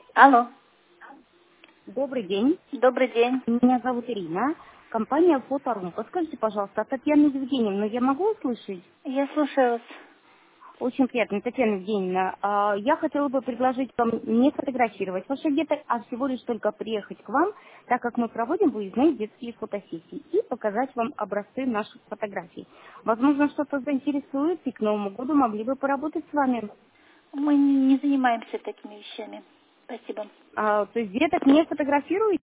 Алло, Добрый день. добрый день. Меня зовут Ирина. Компания Фоторум. Подскажите, пожалуйста, Татьяна Евгеньевна, я могу услышать? Я слушаю вас. Очень приятно, Татьяна Евгеньевна. Я хотела бы предложить вам не фотографировать ваши деток, а всего лишь только приехать к вам, так как мы проводим выездные детские фотосессии, и показать вам образцы наших фотографий. Возможно, что-то заинтересует, и к Новому году могли бы поработать с вами. Мы не занимаемся такими вещами. Спасибо. То есть деток не фотографируете?